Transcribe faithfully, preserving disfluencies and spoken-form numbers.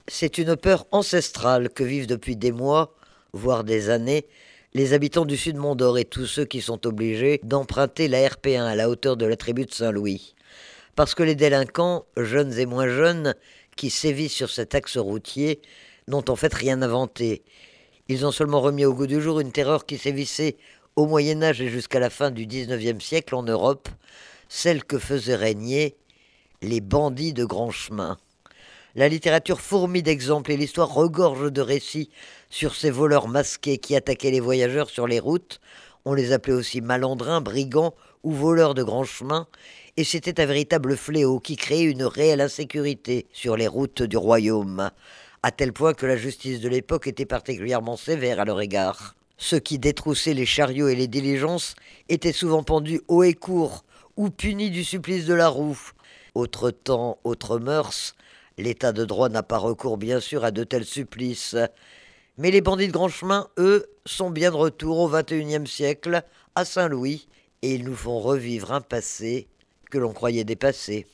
C'est une peur ancestrale que vivent depuis des mois, voire des années, les habitants du sud Mont-d'Or et tous ceux qui sont obligés d'emprunter la R P un à la hauteur de la tribu de Saint-Louis. Parce que les délinquants, jeunes et moins jeunes, qui sévissent sur cet axe routier, n'ont en fait rien inventé. Ils ont seulement remis au goût du jour une terreur qui sévissait au Moyen Âge et jusqu'à la fin du dix-neuvième siècle en Europe, celle que faisaient régner les bandits de grand chemin. La littérature fourmille d'exemples et l'histoire regorge de récits sur ces voleurs masqués qui attaquaient les voyageurs sur les routes. On les appelait aussi malandrins, brigands ou voleurs de grands chemins, et c'était un véritable fléau qui créait une réelle insécurité sur les routes du royaume, à tel point que la justice de l'époque était particulièrement sévère à leur égard. Ceux qui détroussaient les chariots et les diligences étaient souvent pendus haut et court, ou punis du supplice de la roue. Autre temps, autre mœurs, l'état de droit n'a pas recours bien sûr à de tels supplices. Mais les bandits de grand chemin, eux, sont bien de retour au vingt et unième siècle, à Saint-Louis, et ils nous font revivre un passé que l'on croyait dépassé.